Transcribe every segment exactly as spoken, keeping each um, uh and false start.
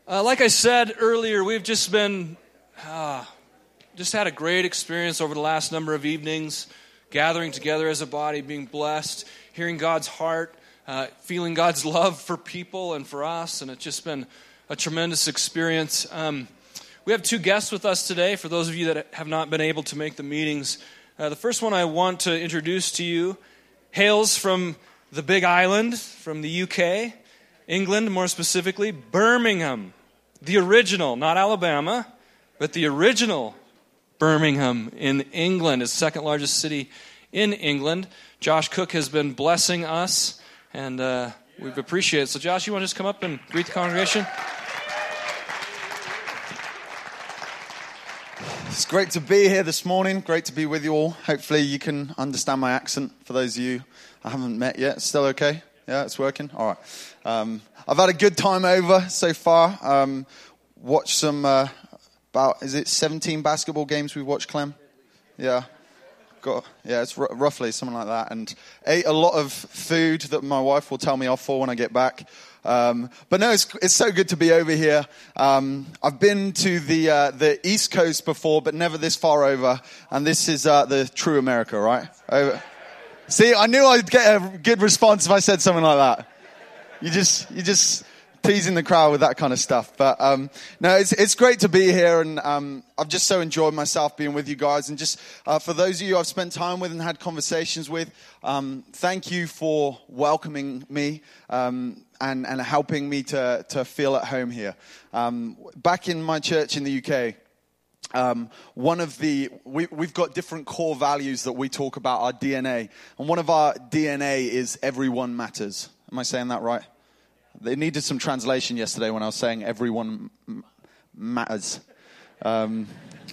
Uh, like I said earlier, we've just been, uh, just had a great experience over the last number of evenings, gathering together as a body, being blessed, hearing God's heart, uh, feeling God's love for people and for us, and it's just been a tremendous experience. Um, we have two guests with us today, for those of you that have not been able to make the meetings. Uh, the first one I want to introduce to you hails from the Big Island, from the U K, England more specifically, Birmingham, the original, not Alabama, but the original Birmingham in England, is the second largest city in England. Josh Cook has been blessing us, and uh, we've appreciated it. So Josh, you want to just come up and greet the congregation? It's great to be here this morning. Great to be with you all. Hopefully you can understand my accent for those of you I haven't met yet. Still okay? Yeah, it's working? All right. Um, I've had a good time over so far. Um, watched some, uh, about, is it seventeen basketball games we've watched, Clem? Yeah. Got, yeah, it's r- roughly something like that. And ate a lot of food that my wife will tell me off for when I get back. Um, but no, it's, it's so good to be over here. Um, I've been to the uh, the East Coast before, but never this far over. And this is uh, the true America, right? Over. See, I knew I'd get a good response if I said something like that. You just, you just teasing the crowd with that kind of stuff. But um, no, it's it's great to be here, and um, I've just so enjoyed myself being with you guys. And just uh, for those of you I've spent time with and had conversations with, um, thank you for welcoming me um, and and helping me to to feel at home here. Um, back in my church in the U K. Um, one of the, we, we've got different core values that we talk about, our D N A. And one of our D N A is everyone matters. Am I saying that right? They needed some translation yesterday when I was saying everyone m- matters. Um,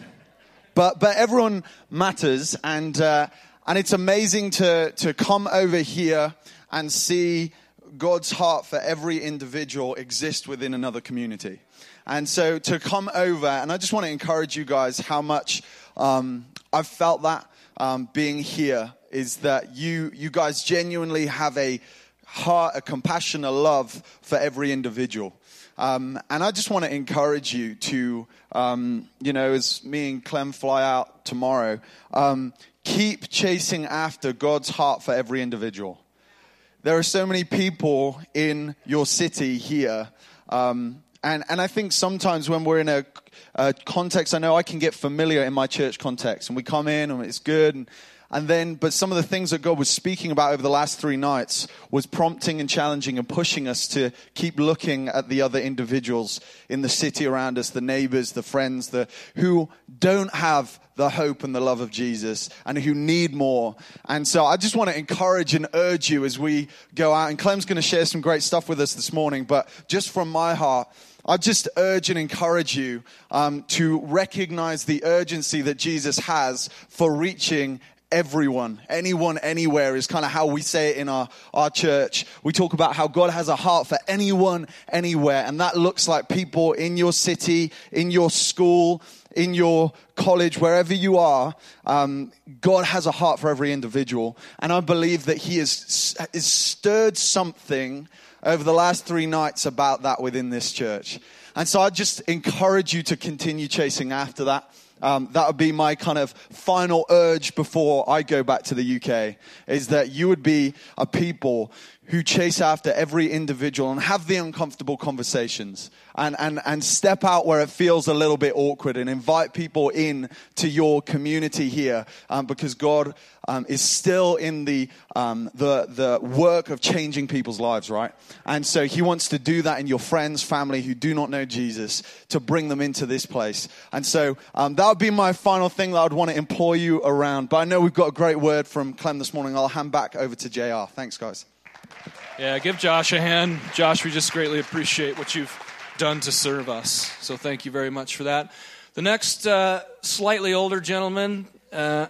but but everyone matters. And uh, and it's amazing to, to come over here and see God's heart for every individual exist within another community. And so to come over, and I just want to encourage you guys how much um, I've felt that um, being here is that you you guys genuinely have a heart, a compassion, a love for every individual. Um, and I just want to encourage you to, um, you know, as me and Clem fly out tomorrow, um, keep chasing after God's heart for every individual. There are so many people in your city here. Um, and, and I think sometimes when we're in a, a context, I know I can get familiar in my church context. And we come in and it's good. And, and then, but some of the things that God was speaking about over the last three nights was prompting and challenging and pushing us to keep looking at the other individuals in the city around us, the neighbors, the friends, the who don't have the hope and the love of Jesus and who need more. And so I just want to encourage and urge you as we go out. And Clem's going to share some great stuff with us this morning. But just from my heart, I just urge and encourage you um, to recognize the urgency that Jesus has for reaching everyone, anyone, anywhere is kind of how we say it in our, our church. We talk about how God has a heart for anyone, anywhere. And that looks like people in your city, in your school, in your college, wherever you are. Um, God has a heart for every individual. And I believe that he has, has stirred something over the last three nights about that within this church. And so I just encourage you to continue chasing after that. Um, that would be my kind of final urge before I go back to the U K, is that you would be a people who chase after every individual and have the uncomfortable conversations and, and, and step out where it feels a little bit awkward and invite people in to your community here um, because God um, is still in the, um, the, the work of changing people's lives, right? And so he wants to do that in your friends, family who do not know Jesus, to bring them into this place. And so um, that would be my final thing that I would want to employ you around. But I know we've got a great word from Clem this morning. I'll hand back over to J R. Thanks, guys. Yeah, give Josh a hand. Josh, we just greatly appreciate what you've done to serve us. So thank you very much for that. The next uh, slightly older gentleman uh,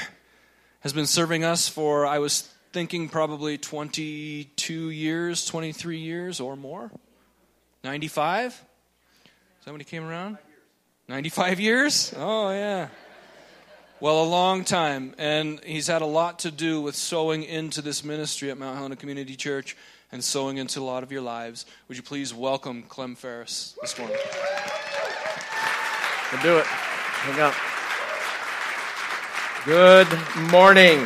has been serving us for, I was thinking, probably twenty-two years, twenty-three years or more. ninety-five? Is that when he came around? ninety-five years? Oh, yeah. Well, a long time, and he's had a lot to do with sowing into this ministry at Mount Helena Community Church and sowing into a lot of your lives. Would you please welcome Clem Ferris this morning? We'll do it. Hang up. Good morning.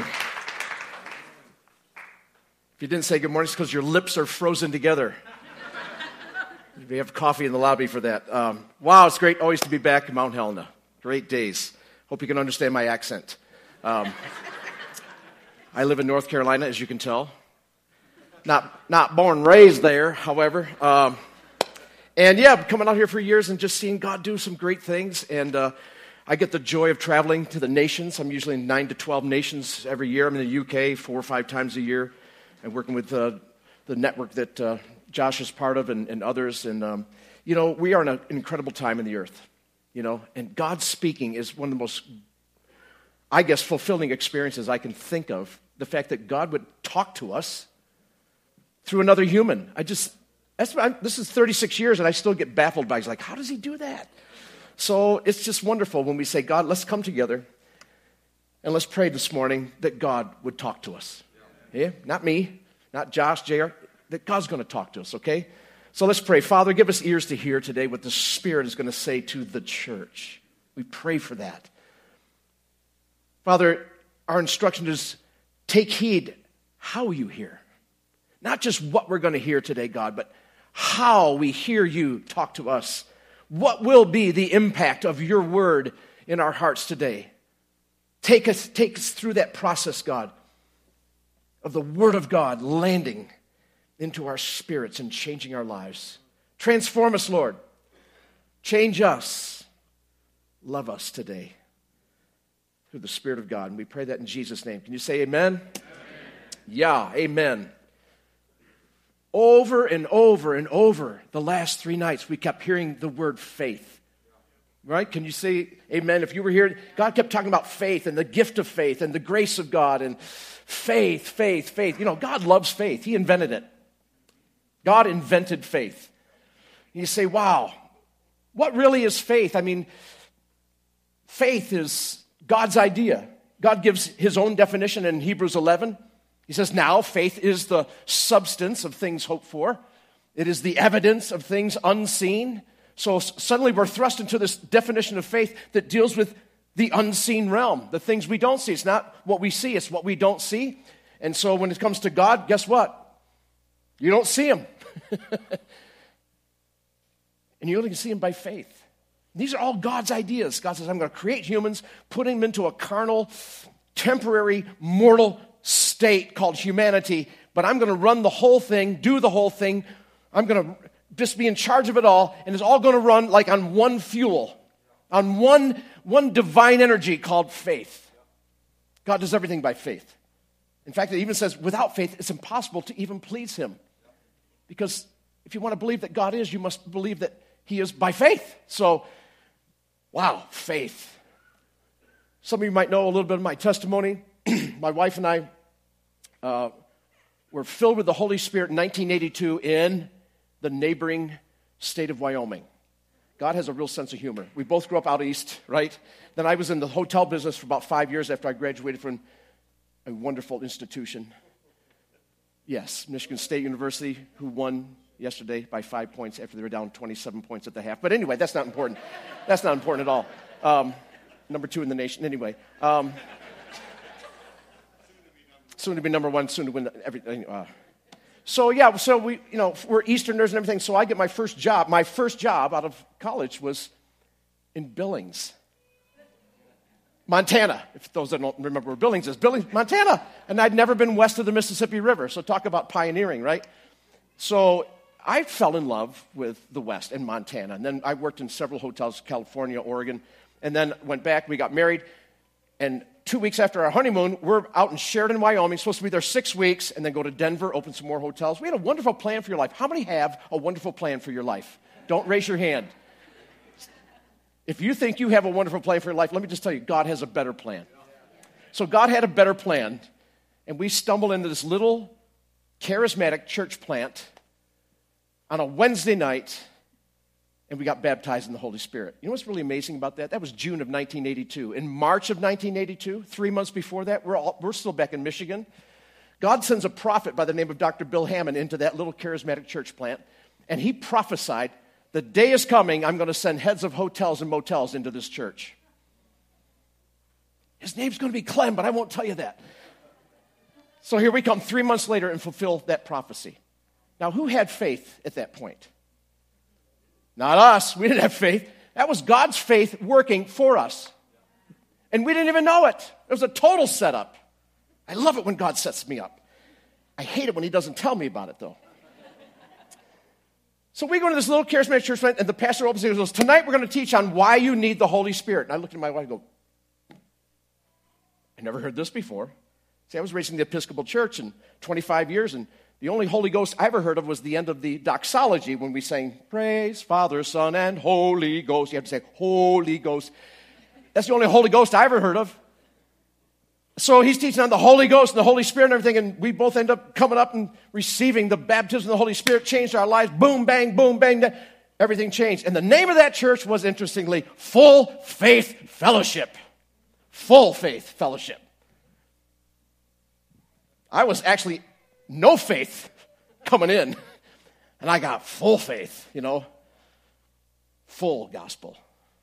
If you didn't say good morning, it's because your lips are frozen together. We have coffee in the lobby for that. Um, wow, it's great always to be back in Mount Helena. Great days. Hope you can understand my accent. Um, I live in North Carolina, as you can tell. Not not born and raised there, however. Um, and yeah, I've coming out here for years and just seeing God do some great things. And uh, I get the joy of traveling to the nations. I'm usually in nine to twelve nations every year. I'm in the U K four or five times a year. I'm working with uh, the network that uh, Josh is part of and, and others. And, um, you know, we are in a, an incredible time in the earth, you know. And God speaking is one of the most, I guess, fulfilling experiences I can think of. The fact that God would talk to us through another human. I just, that's, I'm, this is thirty-six years and I still get baffled by it. It's like, how does he do that? So it's just wonderful when we say, God, let's come together and let's pray this morning that God would talk to us. Yeah, not me, not Josh, J R, that God's going to talk to us, okay? So let's pray. Father, give us ears to hear today what the Spirit is going to say to the church. We pray for that. Father, our instruction is take heed how you hear. Not just what we're going to hear today, God, but how we hear you talk to us. What will be the impact of your word in our hearts today? Take us, take us through that process, God, of the word of God landing into our spirits and changing our lives. Transform us, Lord. Change us. Love us today through the Spirit of God. And we pray that in Jesus' name. Can you say amen? Amen. Yeah, amen. Over and over and over the last three nights, we kept hearing the word faith. Right? Can you say amen? If you were here, God kept talking about faith and the gift of faith and the grace of God and faith, faith, faith. You know, God loves faith. He invented it. God invented faith. And you say, wow, what really is faith? I mean, faith is God's idea. God gives his own definition in Hebrews eleven. He says, now faith is the substance of things hoped for. It is the evidence of things unseen. So suddenly we're thrust into this definition of faith that deals with the unseen realm, the things we don't see. It's not what we see, it's what we don't see. And so when it comes to God, guess what? You don't see him. And you only can see him by faith. These are all God's ideas. God says, I'm going to create humans, put them into a carnal, temporary, mortal state called humanity, but I'm going to run the whole thing, do the whole thing. I'm going to just be in charge of it all, and it's all going to run like on one fuel, on one, one divine energy called faith. God does everything by faith. In fact, it even says without faith, it's impossible to even please him. Because if you want to believe that God is, you must believe that he is by faith. So, wow, faith. Some of you might know a little bit of my testimony. My wife and I uh, were filled with the Holy Spirit in nineteen eighty-two in the neighboring state of Wyoming. God has a real sense of humor. We both grew up out east, right? Then I was in the hotel business for about five years after I graduated from a wonderful institution. Yes, Michigan State University, who won yesterday by five points after they were down twenty-seven points at the half. But anyway, that's not important. That's not important at all. Um, number two in the nation. Anyway. Um, soon to be number one, soon to win everything. Uh, so yeah, so we, you know, we're Easterners and everything. So I get my first job. My first job out of college was in Billings, Montana. If those that don't remember where Billings is, Billings, Montana. And I'd never been west of the Mississippi River. So talk about pioneering, right? So I fell in love with the West and Montana. And then I worked in several hotels, California, Oregon, and then went back. We got married. And two weeks after our honeymoon, we're out in Sheridan, Wyoming, supposed to be there six weeks, and then go to Denver, open some more hotels. We had a wonderful plan for your life. How many have a wonderful plan for your life? Don't raise your hand. If you think you have a wonderful plan for your life, let me just tell you, God has a better plan. So God had a better plan, and we stumbled into this little charismatic church plant on a Wednesday night, and we got baptized in the Holy Spirit. You know what's really amazing about that? That was June of nineteen eighty-two. In March of nineteen eighty-two, three months before that, we're, all, we're still back in Michigan. God sends a prophet by the name of Doctor Bill Hammond into that little charismatic church plant, and he prophesied, the day is coming, I'm going to send heads of hotels and motels into this church. His name's going to be Clem, but I won't tell you that. So here we come three months later and fulfill that prophecy. Now, who had faith at that point? Not us. We didn't have faith. That was God's faith working for us. And we didn't even know it. It was a total setup. I love it when God sets me up. I hate it when he doesn't tell me about it, though. So we go to this little charismatic church, and the pastor opens and goes, tonight we're going to teach on why you need the Holy Spirit. And I looked at my wife and go, I never heard this before. See, I was raised in the Episcopal Church in twenty-five years, and the only Holy Ghost I ever heard of was the end of the doxology when we sang, praise Father, Son, and Holy Ghost. You have to say, Holy Ghost. That's the only Holy Ghost I ever heard of. So he's teaching on the Holy Ghost and the Holy Spirit and everything, and we both end up coming up and receiving the baptism of the Holy Spirit, changed our lives. Boom, bang, boom, bang. Everything changed. And the name of that church was, interestingly, Full Faith Fellowship. Full Faith Fellowship. I was actually no faith coming in, and I got full faith, you know, full gospel.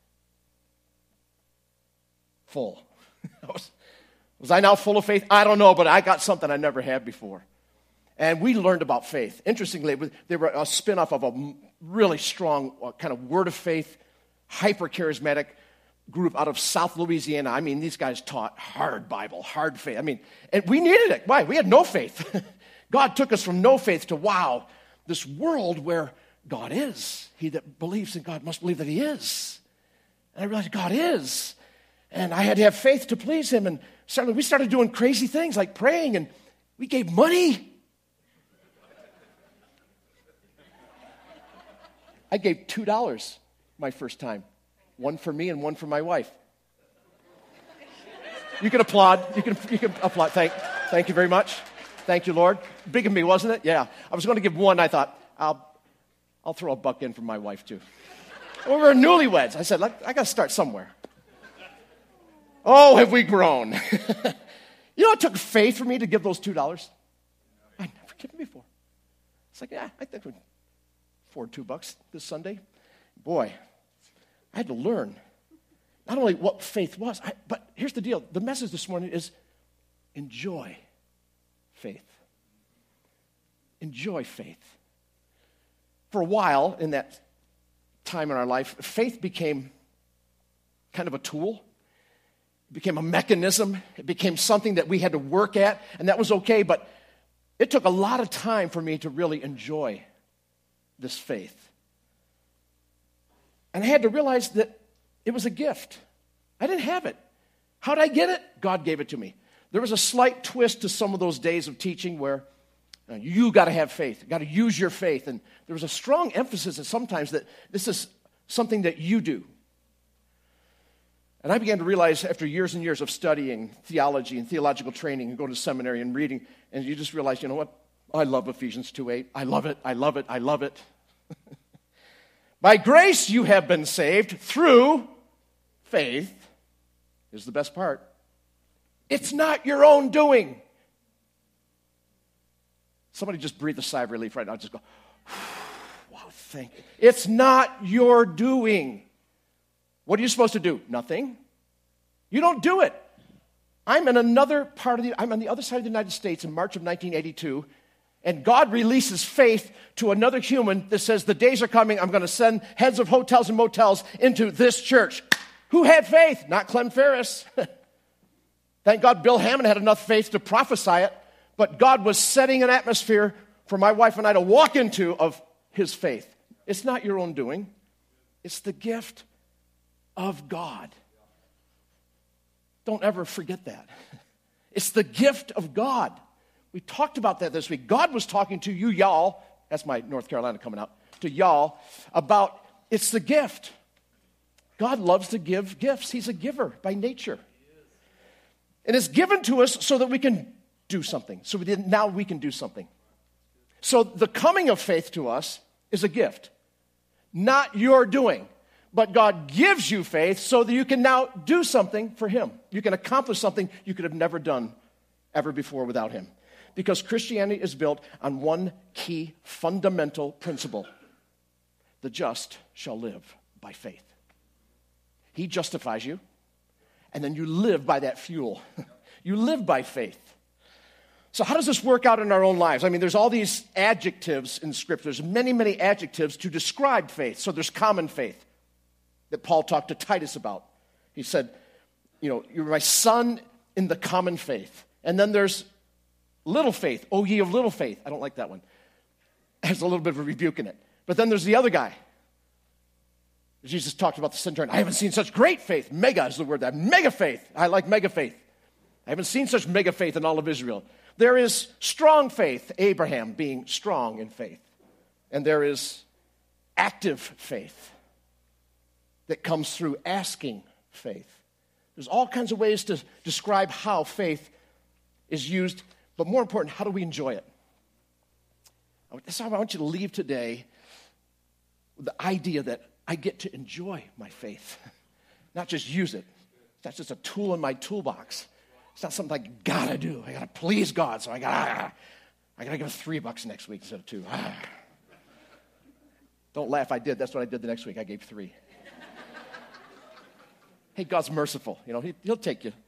Full. was, was I now full of faith? I don't know, but I got something I never had before. And we learned about faith. Interestingly, they were a spinoff of a really strong uh, kind of word of faith, hyper-charismatic group out of South Louisiana. I mean, these guys taught hard Bible, hard faith. I mean, and we needed it. Why? We had no faith. God took us from no faith to, wow, this world where God is. He that believes in God must believe that he is. And I realized God is. And I had to have faith to please him. And suddenly we started doing crazy things like praying, and we gave money. I gave two dollars my first time. One for me and one for my wife. You can applaud. You can, you can applaud. Thank, thank you very much. Thank you, Lord. Big of me, wasn't it? Yeah. I was going to give one. I thought, I'll, I'll throw a buck in for my wife, too. We were newlyweds. I said, I got to start somewhere. Oh, have we grown. You know, it took faith for me to give those two dollars. I'd never given before. It's like, yeah, I think we'd afford two bucks this Sunday. Boy, I had to learn not only what faith was, I, but here's the deal. The message this morning is enjoy faith. Enjoy faith. For a while in that time in our life, faith became kind of a tool. It became a mechanism. It became something that we had to work at, and that was okay, but it took a lot of time for me to really enjoy this faith. And I had to realize that it was a gift. I didn't have it. How did I get it? God gave it to me. There was a slight twist to some of those days of teaching where uh, you got to have faith. You got to use your faith. And there was a strong emphasis that sometimes that this is something that you do. And I began to realize after years and years of studying theology and theological training and going to seminary and reading, and you just realize, you know what? I love Ephesians two eight. I love it. I love it. I love it. By grace you have been saved through faith. Is the best part. It's not your own doing. Somebody just breathe a sigh of relief right now. Just go, wow, thank you. It's not your doing. What are you supposed to do? Nothing. You don't do it. I'm in another part of the, I'm on the other side of the United States in March of nineteen eighty-two, and God releases faith to another human that says, the days are coming, I'm going to send heads of hotels and motels into this church. Who had faith? Not Clem Ferris. Thank God Bill Hammond had enough faith to prophesy it, but God was setting an atmosphere for my wife and I to walk into of his faith. It's not your own doing. It's the gift of God. Don't ever forget that. It's the gift of God. We talked about that this week. God was talking to you, y'all. That's my North Carolina coming out. To y'all about it's the gift. God loves to give gifts. He's a giver by nature. And it's given to us so that we can do something. So we did, now we can do something. So the coming of faith to us is a gift. Not your doing. But God gives you faith so that you can now do something for him. You can accomplish something you could have never done ever before without him. Because Christianity is built on one key fundamental principle. The just shall live by faith. He justifies you, and then you live by that fuel. You live by faith. So how does this work out in our own lives? I mean, there's all these adjectives in Scripture. There's many, many adjectives to describe faith. So there's common faith that Paul talked to Titus about. He said, you know, you're my son in the common faith. And then there's little faith, O ye of little faith. I don't like that one. There's a little bit of a rebuke in it. But then there's the other guy. Jesus talked about the centurion. I haven't seen such great faith. Mega is the word. That mega faith. I like mega faith. I haven't seen such mega faith in all of Israel. There is strong faith, Abraham being strong in faith. And there is active faith that comes through asking faith. There's all kinds of ways to describe how faith is used, but more important, how do we enjoy it? That's how I want you to leave today with the idea that I get to enjoy my faith, not just use it. That's just a tool in my toolbox. It's not something I gotta do. I gotta please God, so I gotta, I gotta give three bucks next week instead of two. Don't laugh, I did. That's what I did the next week. I gave three. Hey, God's merciful. You know, he, he'll take you.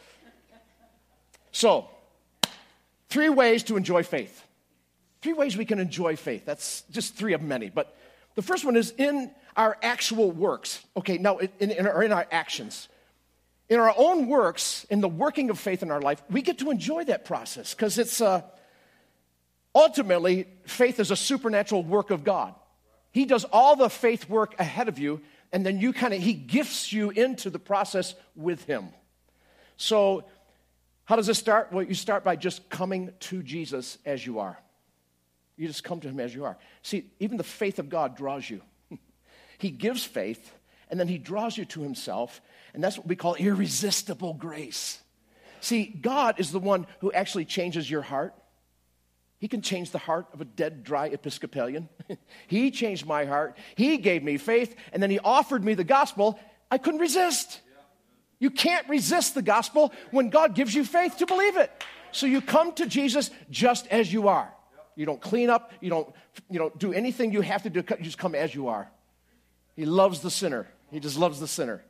So, three ways to enjoy faith. Three ways we can enjoy faith. That's just three of many. But the first one is in our actual works. Okay, now in, in, our, in our actions. In our own works, in the working of faith in our life, we get to enjoy that process because it's uh, ultimately, faith is a supernatural work of God. He does all the faith work ahead of you, and then you kind of, he gifts you into the process with him. So, how does this start? Well, you start by just coming to Jesus as you are. You just come to him as you are. See, even the faith of God draws you. He gives faith, and then he draws you to himself, and that's what we call irresistible grace. See, God is the one who actually changes your heart. He can change the heart of a dead, dry Episcopalian. He changed my heart. He gave me faith, and then he offered me the gospel. I couldn't resist. You can't resist the gospel when God gives you faith to believe it. So you come to Jesus just as you are. You don't clean up. You don't, you don't do anything you have to do. You just come as you are. He loves the sinner. He just loves the sinner.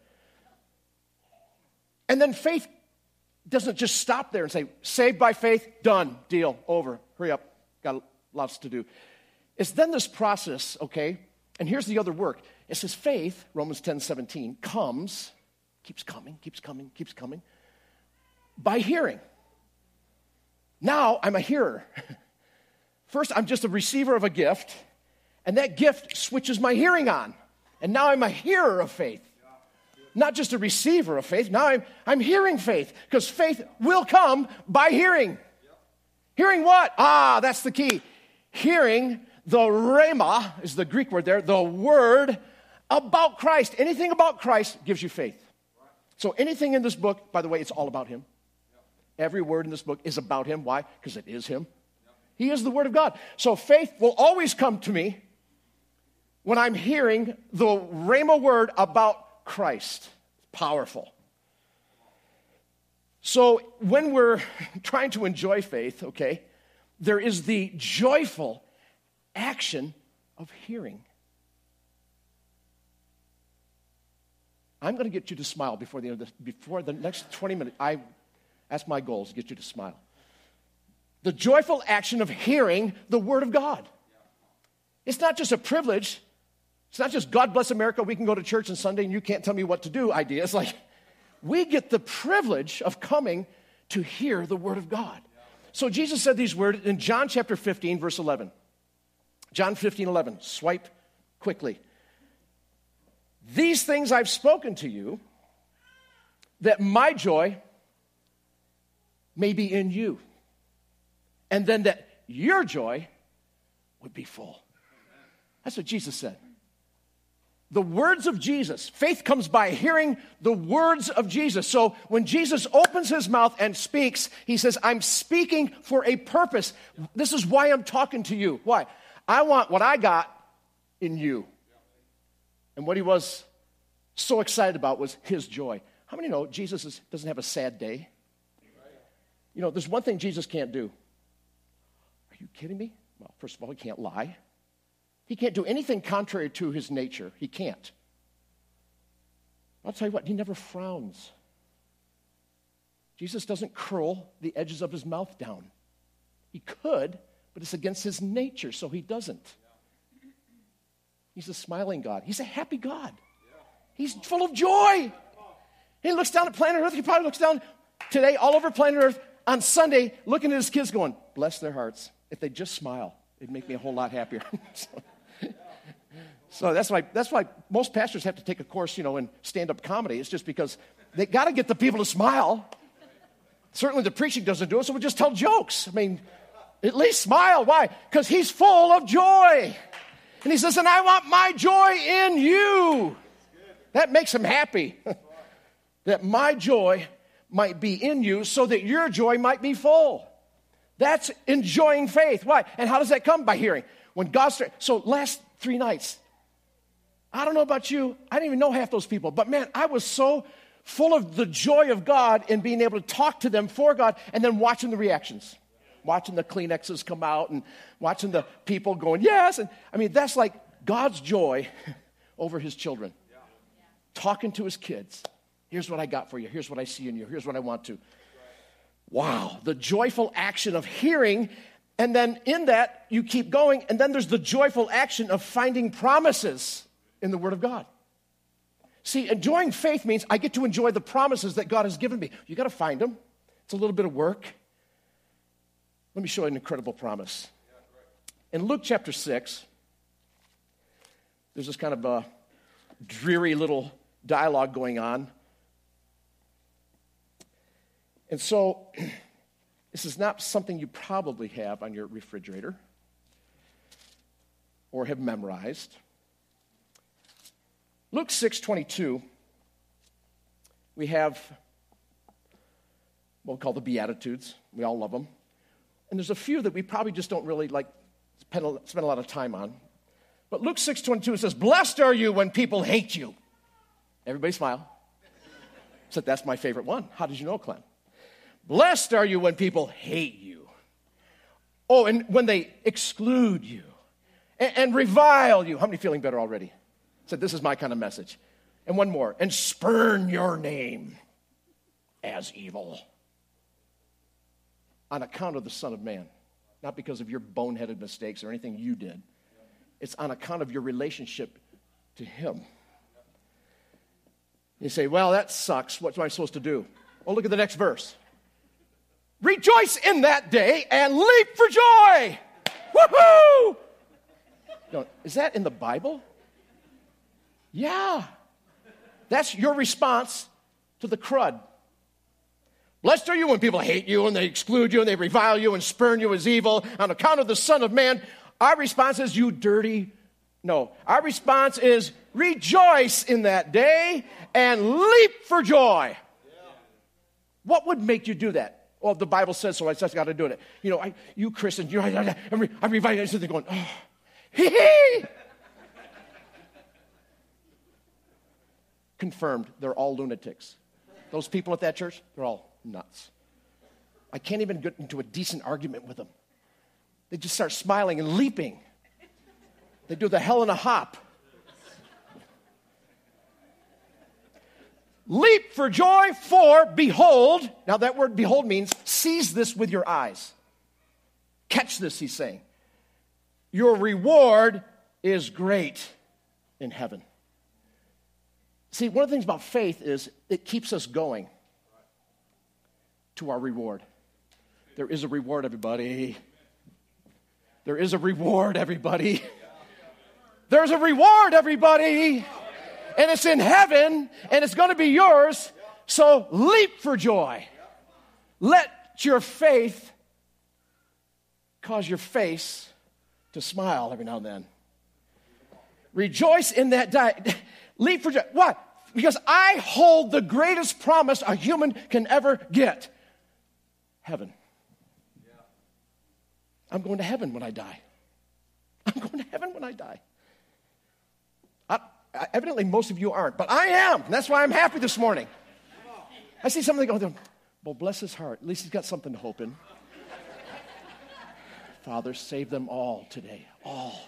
And then faith doesn't just stop there and say, saved by faith, done, deal, over, hurry up, got lots to do. It's then this process, okay, and here's the other work. It says faith, Romans ten seventeen, comes, keeps coming, keeps coming, keeps coming, by hearing. Now I'm a hearer. First, I'm just a receiver of a gift, and that gift switches my hearing on. And now I'm a hearer of faith. Not just a receiver of faith. Now I'm, I'm hearing faith, because faith will come by hearing. Hearing what? Ah, that's the key. Hearing the rhema, is the Greek word there, the word about Christ. Anything about Christ gives you faith. So anything in this book, by the way, it's all about him. Every word in this book is about him. Why? Because it is him. He is the word of God. So faith will always come to me when I'm hearing the rhema word about Christ. Powerful. So when we're trying to enjoy faith, okay, there is the joyful action of hearing. I'm going to get you to smile before the end of this, before the next twenty minutes. I, that's my goal, is to get you to smile. The joyful action of hearing the word of God. It's not just a privilege. It's not just God bless America, we can go to church on Sunday and you can't tell me what to do idea. It's like we get the privilege of coming to hear the word of God. So Jesus said these words in John chapter fifteen, verse eleven. John fifteen, eleven. Swipe quickly. These things I've spoken to you, that my joy may be in you, and then that your joy would be full. That's what Jesus said. The words of Jesus. Faith comes by hearing the words of Jesus. So when Jesus opens his mouth and speaks, he says, I'm speaking for a purpose. This is why I'm talking to you. Why? I want what I got in you. And what he was so excited about was his joy. How many know Jesus is, doesn't have a sad day? You know, there's one thing Jesus can't do. you kidding me? Well, first of all, he can't lie. He can't do anything contrary to his nature. He can't. I'll tell you what, he never frowns. Jesus doesn't curl the edges of his mouth down. He could, but it's against his nature, so he doesn't. He's a smiling God. He's a happy God. He's full of joy. He looks down at planet Earth. He probably looks down today all over planet Earth on Sunday, looking at his kids going, bless their hearts. If they just smile, it'd make me a whole lot happier. so, so that's why that's why most pastors have to take a course, you know, in stand-up comedy. It's just because they got to get the people to smile. Certainly the preaching doesn't do it, so we just tell jokes. I mean, at least smile. Why? Because he's full of joy. And he says, and I want my joy in you. That makes him happy. That my joy might be in you so that your joy might be full. That's enjoying faith. Why? And how does that come? By hearing. When God started, so last three nights, I don't know about you, I didn't even know half those people, but man, I was so full of the joy of God in being able to talk to them for God and then watching the reactions. Watching the Kleenexes come out and watching the people going, yes. And I mean, that's like God's joy over his children. Yeah. Talking to his kids. Here's what I got for you. Here's what I see in you. Here's what I want to. Wow. The joyful action of hearing. And then in that, you keep going. And then there's the joyful action of finding promises in the Word of God. See, enjoying faith means I get to enjoy the promises that God has given me. You got to find them. It's a little bit of work. Let me show you an incredible promise. In Luke chapter six, there's this kind of a dreary little dialogue going on. And so, this is not something you probably have on your refrigerator or have memorized. Luke six twenty-two, we have what we call the Beatitudes. We all love them. And there's a few that we probably just don't really like spend a, spend a lot of time on. But Luke six twenty-two, it says, blessed are you when people hate you. Everybody smile. Said, that's my favorite one. How did you know, Clem? Blessed are you when people hate you. Oh, and when they exclude you and, and revile you. How many feeling better already? Said, this is my kind of message. And one more. And spurn your name as evil. On account of the Son of Man. Not because of your boneheaded mistakes or anything you did. It's on account of your relationship to him. You say, well, that sucks. What am I supposed to do? Oh, look at the next verse. Rejoice in that day and leap for joy. Woohoo! No, is that in the Bible? Yeah. That's your response to the crud. Blessed are you when people hate you and they exclude you and they revile you and spurn you as evil on account of the Son of Man. Our response is, you dirty. No. Our response is, rejoice in that day and leap for joy. Yeah. What would make you do that? Well, the Bible says so. I just got to do it. You know, I, you Christians, you know, I, I, I'm, re, I'm reviling. They're going, oh, hee hee. Confirmed, they're all lunatics. Those people at that church, they're all nuts. I can't even get into a decent argument with them. They just start smiling and leaping. They do the hell in a hop. Leap for joy, for behold. Now that word behold means seize this with your eyes. Catch this, he's saying. Your reward is great in heaven. See, one of the things about faith is it keeps us going to our reward. There is a reward, everybody. There is a reward, everybody. There's a reward, everybody. And it's in heaven, and it's going to be yours. So leap for joy. Let your faith cause your face to smile every now and then. Rejoice in that day. Leap for joy. Why? Because I hold the greatest promise a human can ever get. Heaven. I'm going to heaven when I die. I'm going to heaven when I die. I, I, evidently, most of you aren't, but I am. And that's why I'm happy this morning. I see something going, well, bless his heart. At least he's got something to hope in. Father, save them all today. All.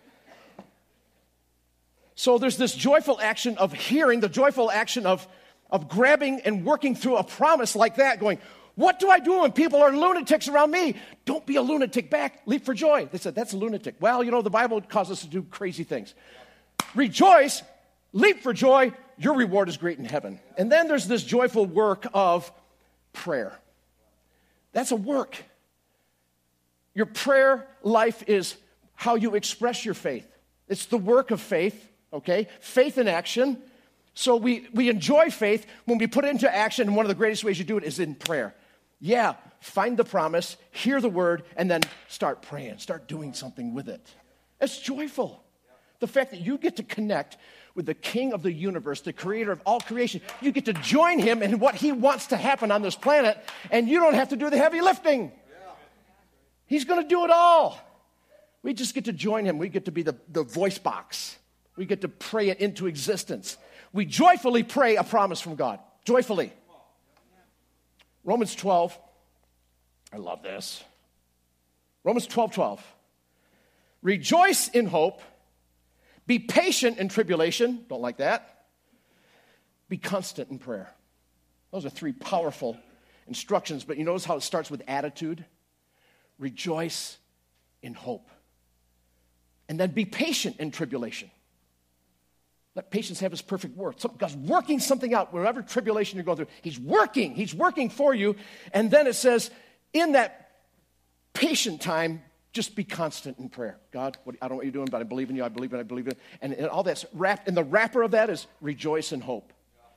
So there's this joyful action of hearing, the joyful action of, of grabbing and working through a promise like that, going, what do I do when people are lunatics around me? Don't be a lunatic back. Leap for joy. They said, that's a lunatic. Well, you know, the Bible calls us to do crazy things. Rejoice, leap for joy. Your reward is great in heaven. And then there's this joyful work of prayer. That's a work. Your prayer life is how you express your faith. It's the work of faith, okay? Faith in action. So we, we enjoy faith when we put it into action, and one of the greatest ways you do it is in prayer. Yeah, find the promise, hear the word, and then start praying. Start doing something with it. It's joyful. The fact that you get to connect with the King of the universe, the creator of all creation. You get to join him in what he wants to happen on this planet, and you don't have to do the heavy lifting. He's going to do it all. We just get to join him. We get to be the, the voice box. We get to pray it into existence. We joyfully pray a promise from God. Joyfully. Romans twelve. I love this. Romans twelve, twelve. Rejoice in hope. Be patient in tribulation. Don't like that. Be constant in prayer. Those are three powerful instructions, but you notice how it starts with attitude? Rejoice in hope. And then be patient in tribulation. Let patience have his perfect work. So God's working something out. Whatever tribulation you're going through, he's working. He's working for you. And then it says, in that patient time, just be constant in prayer. God, what, I don't know what you're doing, but I believe in you. I believe in I believe in it. And, and all that's wrapped, and the wrapper of that is rejoice in hope.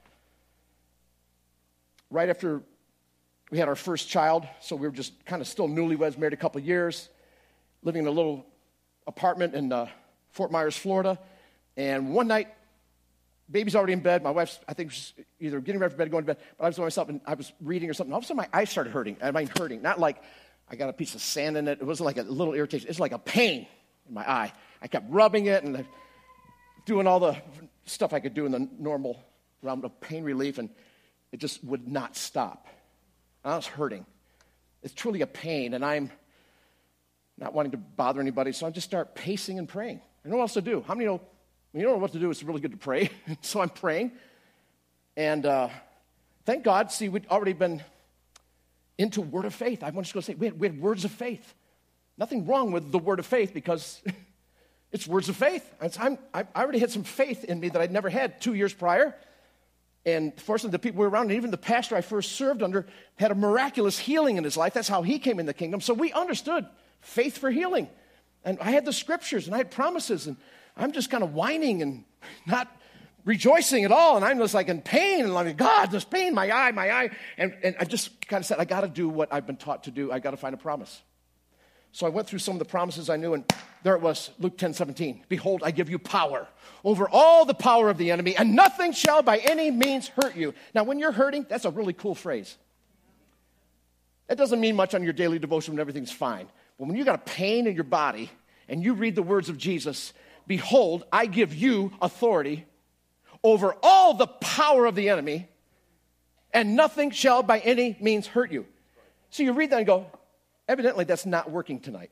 Right after we had our first child, so we were just kind of still newlyweds, married a couple of years, living in a little apartment in uh, Fort Myers, Florida. And one night, baby's already in bed. My wife's, I think, was either getting ready for bed, going to bed. But I was by myself, and I was reading or something. All of a sudden, my eyes started hurting. I mean, hurting. Not like I got a piece of sand in it. It wasn't like a little irritation. It's like a pain in my eye. I kept rubbing it and doing all the stuff I could do in the normal realm of pain relief, and it just would not stop. I was hurting. It's truly a pain, and I'm not wanting to bother anybody, so I just start pacing and praying. I know what else to do. How many know? When you don't know what to do, it's really good to pray. So I'm praying. And uh, thank God, see, we'd already been into word of faith. I want to go say, we had, we had words of faith. Nothing wrong with the word of faith because it's words of faith. It's, I'm, I already had some faith in me that I'd never had two years prior. And fortunately, the people we were around, and even the pastor I first served under, had a miraculous healing in his life. That's how he came in the kingdom. So we understood faith for healing. And I had the scriptures, and I had promises, and I'm just kind of whining and not rejoicing at all. And I'm just like in pain. And I'm like, God, this pain, my eye, my eye. And, and I just kind of said, I got to do what I've been taught to do. I got to find a promise. So I went through some of the promises I knew, and there it was, Luke ten seventeen. Behold, I give you power over all the power of the enemy, and nothing shall by any means hurt you. Now, when you're hurting, that's a really cool phrase. That doesn't mean much on your daily devotion when everything's fine. But when you got a pain in your body, and you read the words of Jesus, behold, I give you authority over all the power of the enemy, and nothing shall by any means hurt you. So you read that and go, evidently that's not working tonight.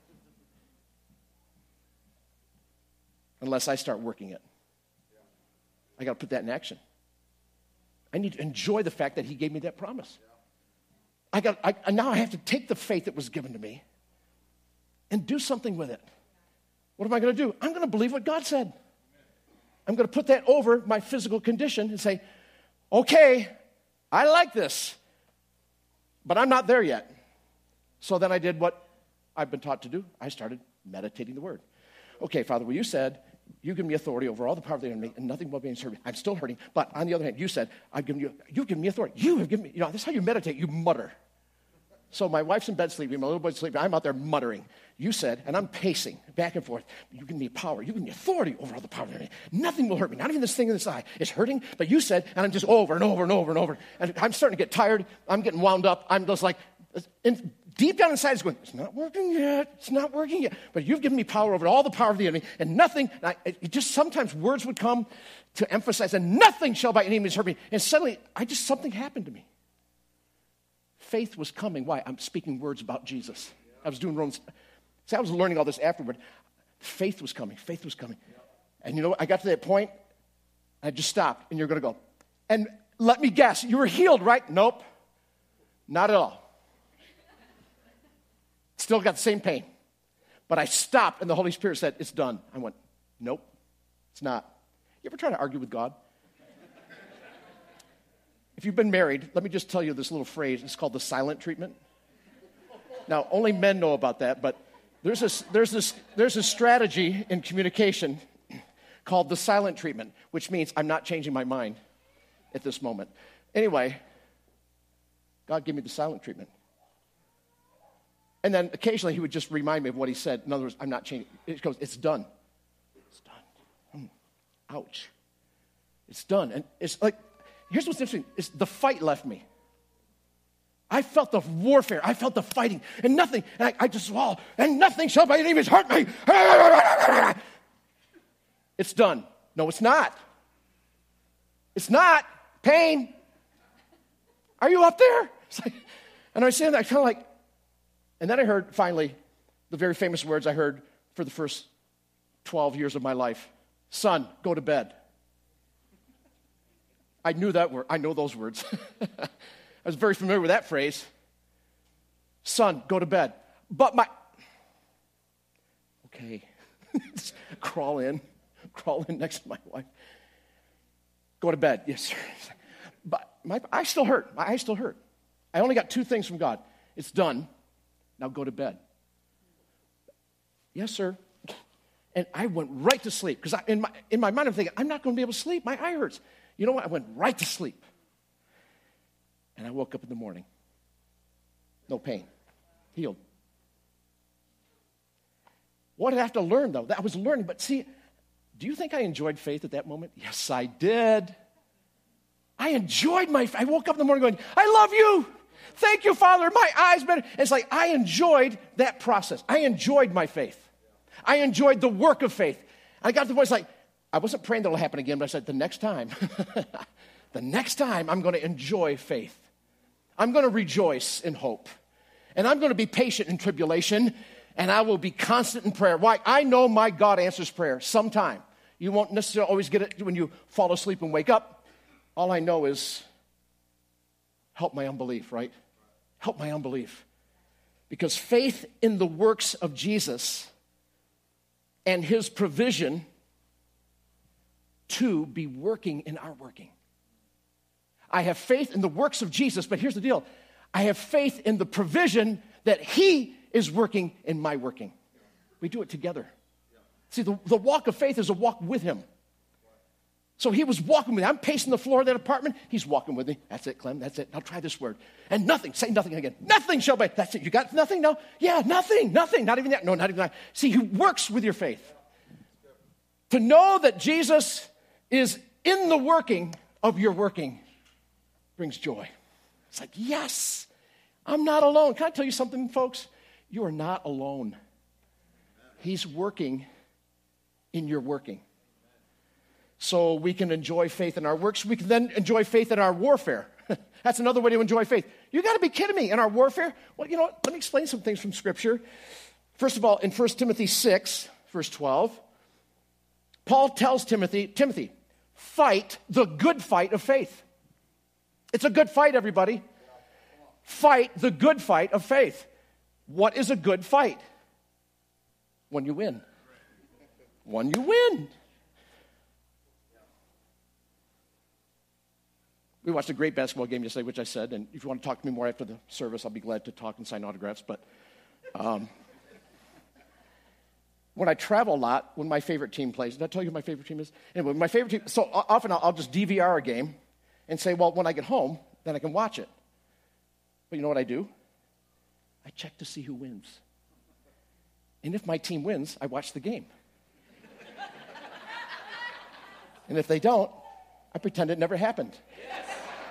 Unless I start working it. I got to put that in action. I need to enjoy the fact that he gave me that promise. I got I, now I have to take the faith that was given to me and do something with it. What am I going to do? I'm going to believe what God said. I'm going to put that over my physical condition and say, okay, I like this, but I'm not there yet. So then I did what I've been taught to do. I started meditating the word. Okay, Father, well, you said you give me authority over all the power of the enemy, and nothing will be able to hurt me. I'm still hurting, but on the other hand, you said, I've given you, you've given me authority. You have given me, you know, that's how you meditate. You mutter. So my wife's in bed sleeping, my little boy's sleeping. I'm out there muttering. You said, and I'm pacing back and forth. You give me power. You give me authority over all the power of the enemy. Nothing will hurt me. Not even this thing in this eye. It's hurting, but you said, and I'm just over and over and over and over. And I'm starting to get tired. I'm getting wound up. I'm just like, and deep down inside it's going, it's not working yet. It's not working yet. But you've given me power over all the power of the enemy, and nothing, I, it just sometimes words would come to emphasize, and nothing shall by any means hurt me. And suddenly, I just, something happened to me. Faith was coming. Why? I'm speaking words about Jesus. I was doing Romans. See, I was learning all this afterward. Faith was coming. Faith was coming. And you know what? I got to that point, I just stopped, and you're going to go, and let me guess, you were healed, right? Nope. Not at all. Still got the same pain. But I stopped, and the Holy Spirit said, it's done. I went, nope, it's not. You ever try to argue with God? If you've been married, let me just tell you this little phrase. It's called the silent treatment. Now, only men know about that, but there's a, there's this, there's a strategy in communication called the silent treatment, which means I'm not changing my mind at this moment. Anyway, God gave me the silent treatment. And then occasionally he would just remind me of what he said. In other words, I'm not changing. It goes, it's done. It's done. Hmm. Ouch. It's done. And it's like, here's what's interesting. It's the fight left me. I felt the warfare. I felt the fighting. And nothing, and I, I just swallowed. And nothing shall by any means hurt me. It's done. No, it's not. It's not. Pain. Are you up there? It's like, and I was saying that, I kind of like, and then I heard, finally, the very famous words I heard for the first twelve years of my life. Son, go to bed. I knew that word. I know those words. I was very familiar with that phrase. Son, go to bed. But my... Okay. Crawl in. Crawl in next to my wife. Go to bed. Yes, sir. But my eyes still hurt. My eyes still hurt. I only got two things from God. It's done. Now go to bed. Yes, sir. And I went right to sleep. Because in my, in my mind, I'm thinking, I'm not going to be able to sleep. My eye hurts. You know what? I went right to sleep. And I woke up in the morning. No pain. Healed. What did I have to learn, though? I was learning. But see, do you think I enjoyed faith at that moment? Yes, I did. I enjoyed my faith. I woke up in the morning going, I love you. Thank you, Father. My eyes better. It's like I enjoyed that process. I enjoyed my faith. I enjoyed the work of faith. I got to the point, it's like, I wasn't praying that it'll happen again, but I said, the next time, the next time I'm going to enjoy faith. I'm going to rejoice in hope. And I'm going to be patient in tribulation, and I will be constant in prayer. Why? I know my God answers prayer sometime. You won't necessarily always get it when you fall asleep and wake up. All I know is help my unbelief, right? Help my unbelief. Because faith in the works of Jesus and his provision to be working in our working. I have faith in the works of Jesus, but here's the deal. I have faith in the provision that he is working in my working. We do it together. See, the, the walk of faith is a walk with him. So he was walking with me. I'm pacing the floor of that apartment. He's walking with me. That's it, Clem. That's it. Now try this word. And nothing. Say nothing again. Nothing shall be. That's it. You got nothing? No? Yeah, nothing. Nothing. Not even that. No, not even that. See, he works with your faith. To know that Jesus is in the working of your working brings joy. It's like, yes, I'm not alone. Can I tell you something, folks? You are not alone. He's working in your working. So we can enjoy faith in our works. We can then enjoy faith in our warfare. That's another way to enjoy faith. You got to be kidding me. In our warfare? Well, you know what? Let me explain some things from Scripture. First of all, in First Timothy six, verse twelve, Paul tells Timothy, Timothy, fight the good fight of faith. It's a good fight, everybody. Fight the good fight of faith. What is a good fight? When you win. When you win. We watched a great basketball game yesterday, which I said, and if you want to talk to me more after the service, I'll be glad to talk and sign autographs. But um, when I travel a lot, when my favorite team plays, did I tell you who my favorite team is? Anyway, my favorite team, so often I'll, I'll just D V R a game and say, well, when I get home, then I can watch it. But you know what I do? I check to see who wins. And if my team wins, I watch the game. And if they don't, I pretend it never happened. Yes.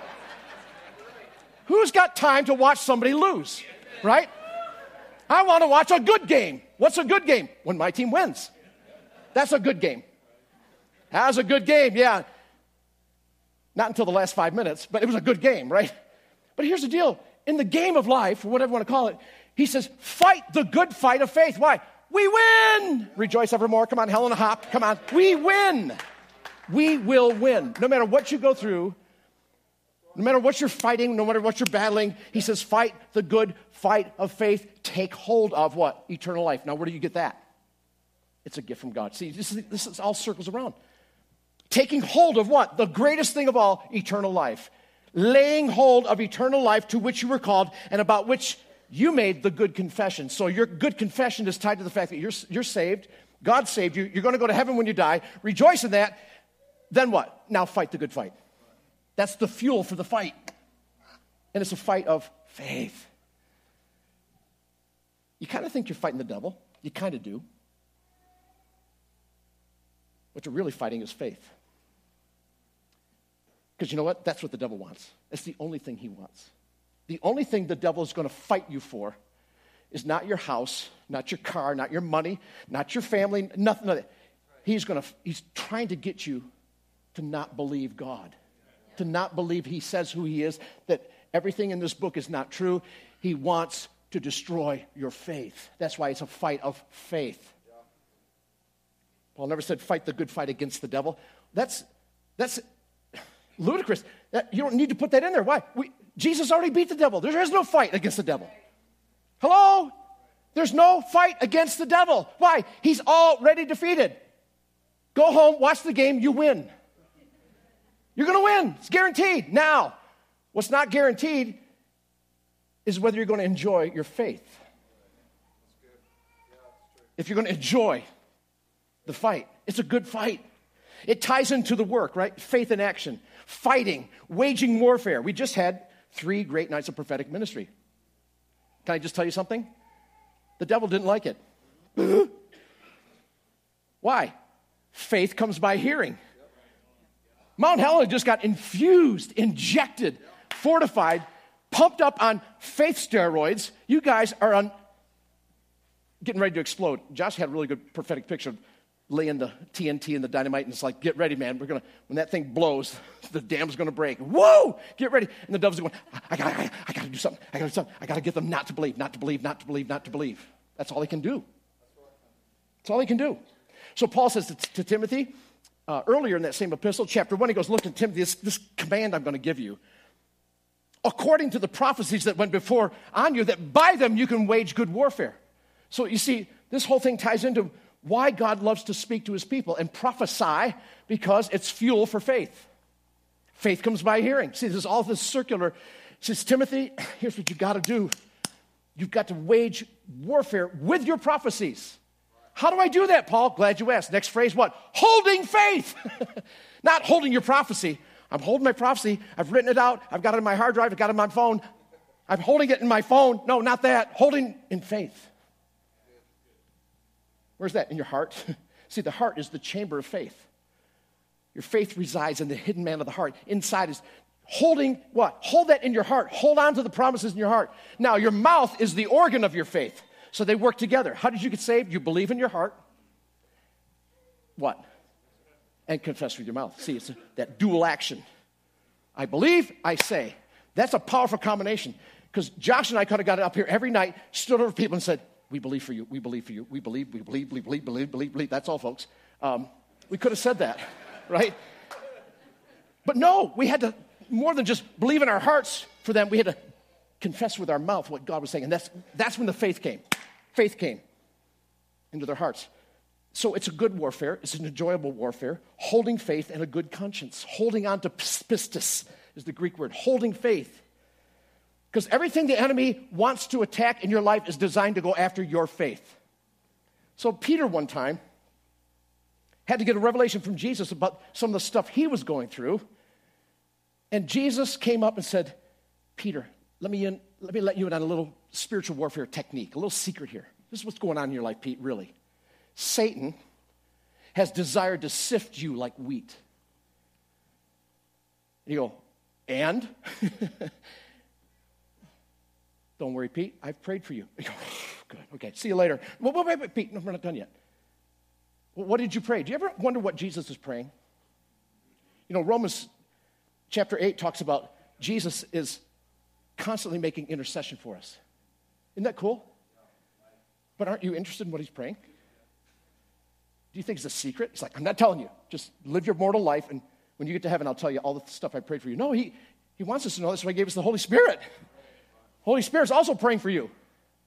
Who's got time to watch somebody lose, right? I want to watch a good game. What's a good game? When my team wins. That's a good game. That's a good game, yeah. Not until the last five minutes, but it was a good game, right? But here's the deal. In the game of life, or whatever you want to call it, He says, fight the good fight of faith. Why? We win. Rejoice evermore. Come on, Helena Hop. Come on. We win. We will win. No matter what you go through, no matter what you're fighting, no matter what you're battling, he says, fight the good fight of faith. Take hold of what? Eternal life. Now, where do you get that? It's a gift from God. See, this is, this is all circles around. Taking hold of what? The greatest thing of all, eternal life. Laying hold of eternal life to which you were called and about which you made the good confession. So your good confession is tied to the fact that you're, you're saved. God saved you. You're going to go to heaven when you die. Rejoice in that. Then what? Now fight the good fight. That's the fuel for the fight. And it's a fight of faith. You kind of think you're fighting the devil. You kind of do. What you're really fighting is faith. Because you know what? That's what the devil wants. It's the only thing he wants. The only thing the devil is going to fight you for is not your house, not your car, not your money, not your family, nothing of that. He's going to, he's trying to get you to not believe God, to not believe he says who he is, that everything in this book is not true. He wants to destroy your faith. That's why it's a fight of faith. Paul never said fight the good fight against the devil. That's, that's ludicrous. That, you don't need to put that in there. Why? We, Jesus already beat the devil. There is no fight against the devil. Hello? There's no fight against the devil. Why? He's already defeated. Go home, watch the game, you win. You're going to win. It's guaranteed. Now, what's not guaranteed is whether you're going to enjoy your faith. If you're going to enjoy the fight. It's a good fight. It ties into the work, right? Faith in action, fighting, waging warfare. We just had three great nights of prophetic ministry. Can I just tell you something? The devil didn't like it. Why? Faith comes by hearing. Mount Helena just got infused, injected, fortified, pumped up on faith steroids. You guys are on getting ready to explode. Josh had a really good prophetic picture of laying the T N T and the dynamite, and it's like, get ready, man. We're gonna, when that thing blows, the dam's gonna break. Whoa! Get ready. And the devil's going, I gotta, I, I gotta do something. I gotta do something. I gotta get them not to believe, not to believe, not to believe, not to believe. That's all he can do. That's all he can do. So Paul says to, to Timothy, uh, earlier in that same epistle, chapter one, he goes, look at Timothy, this, this command I'm gonna give you. According to the prophecies that went before on you, that by them you can wage good warfare. So you see, this whole thing ties into why God loves to speak to his people and prophesy, because it's fuel for faith. Faith comes by hearing. See, this is all this circular. It says, Timothy, here's what you got to do. You've got to wage warfare with your prophecies. How do I do that, Paul? Glad you asked. Next phrase, what? Holding faith. Not holding your prophecy. I'm holding my prophecy. I've written it out. I've got it in my hard drive. I've got it on my phone. I'm holding it in my phone. No, not that. Holding in faith. Where's that? In your heart? See, the heart is the chamber of faith. Your faith resides in the hidden man of the heart. Inside is holding what? Hold that in your heart. Hold on to the promises in your heart. Now, your mouth is the organ of your faith. So they work together. How did you get saved? You believe in your heart. What? And confess with your mouth. See, it's a, that dual action. I believe, I say. That's a powerful combination. Because Josh and I could have got up here every night, stood over people and said, we believe for you, we believe for you, we believe, we believe, we believe, believe, believe, believe. That's all, folks. Um, we could have said that, right? But no, we had to, more than just believe in our hearts for them, we had to confess with our mouth what God was saying. And that's, that's when the faith came. Faith came into their hearts. So it's a good warfare. It's an enjoyable warfare. Holding faith and a good conscience. Holding on to pistis is the Greek word. Holding faith. Because everything the enemy wants to attack in your life is designed to go after your faith. So Peter one time had to get a revelation from Jesus about some of the stuff he was going through. And Jesus came up and said, Peter, let me in, let me let you in on a little spiritual warfare technique, a little secret here. This is what's going on in your life, Pete, really. Satan has desired to sift you like wheat. And you go, and? Don't worry, Pete, I've prayed for you. you go, good, okay, see you later. Well, wait, wait, wait, Pete, no, we're not done yet. Well, what did you pray? Do you ever wonder what Jesus is praying? You know, Romans chapter eight talks about Jesus is constantly making intercession for us. Isn't that cool? But aren't you interested in what he's praying? Do you think it's a secret? It's like, I'm not telling you. Just live your mortal life, and when you get to heaven, I'll tell you all the stuff I prayed for you. No, he, he wants us to know. That's why he gave us the Holy Spirit. Holy Spirit's also praying for you.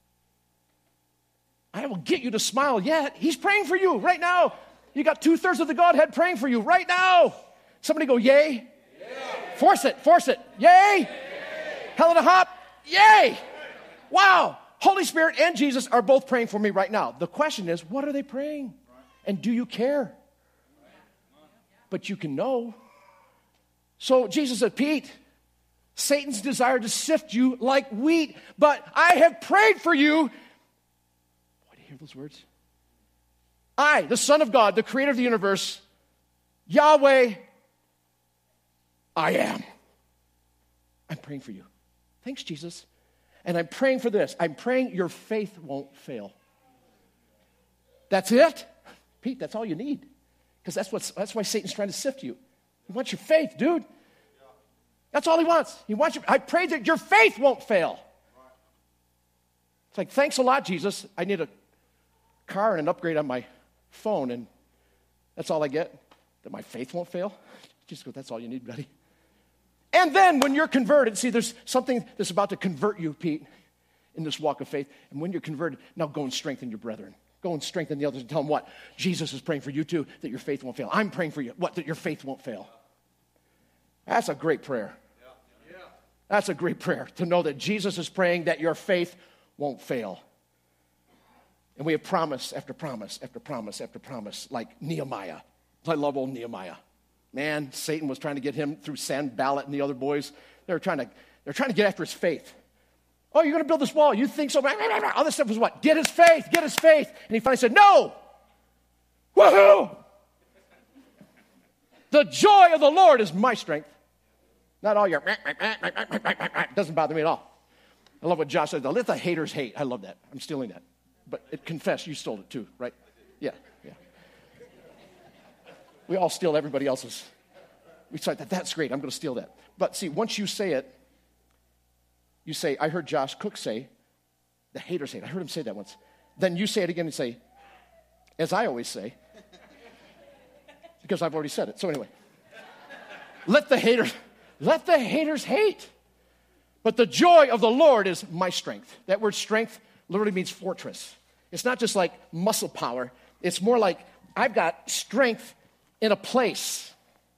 I will get you to smile yet. He's praying for you right now. You got two-thirds of the Godhead praying for you right now. Somebody go, yay. Yay. Force it, force it. Yay. Yay. Helena Hop, yay. Wow. Holy Spirit and Jesus are both praying for me right now. The question is, what are they praying? And do you care? But you can know. So Jesus said, Pete, Satan's desire to sift you like wheat, but I have prayed for you. Boy, do you hear those words? I, the Son of God, the creator of the universe, Yahweh, I am. I'm praying for you. Thanks, Jesus. And I'm praying for this. I'm praying your faith won't fail. That's it? Pete, that's all you need. Because that's, what's, that's why Satan's trying to sift you. He wants your faith, dude. That's all he wants. He wants you. I pray that your faith won't fail. It's like, thanks a lot, Jesus. I need a car and an upgrade on my phone, and that's all I get, that my faith won't fail. Jesus goes, that's all you need, buddy. And then when you're converted, see, there's something that's about to convert you, Pete, in this walk of faith. And when you're converted, now go and strengthen your brethren. Go and strengthen the others and tell them what? Jesus is praying for you too, that your faith won't fail. I'm praying for you, what? That your faith won't fail. That's a great prayer. That's a great prayer, to know that Jesus is praying that your faith won't fail. And we have promise after promise after promise after promise, like Nehemiah. I love old Nehemiah. Man, Satan was trying to get him through Sanballat and the other boys. They were trying to, they were trying to get after his faith. Oh, you're going to build this wall. You think so? All this stuff was what? Get his faith, get his faith. And he finally said, no. Woohoo! The joy of the Lord is my strength. Not all your, it doesn't bother me at all. I love what Josh said, let the haters hate. I love that. I'm stealing that. But it, confess, you stole it too, right? Yeah, yeah. We all steal everybody else's. We say that that's great. I'm going to steal that. But see, once you say it, you say, I heard Josh Cook say, the haters hate. I heard him say that once. Then you say it again and say, as I always say, because I've already said it. So anyway, let the haters, let the haters hate. But the joy of the Lord is my strength. That word strength literally means fortress. It's not just like muscle power. It's more like I've got strength in a place.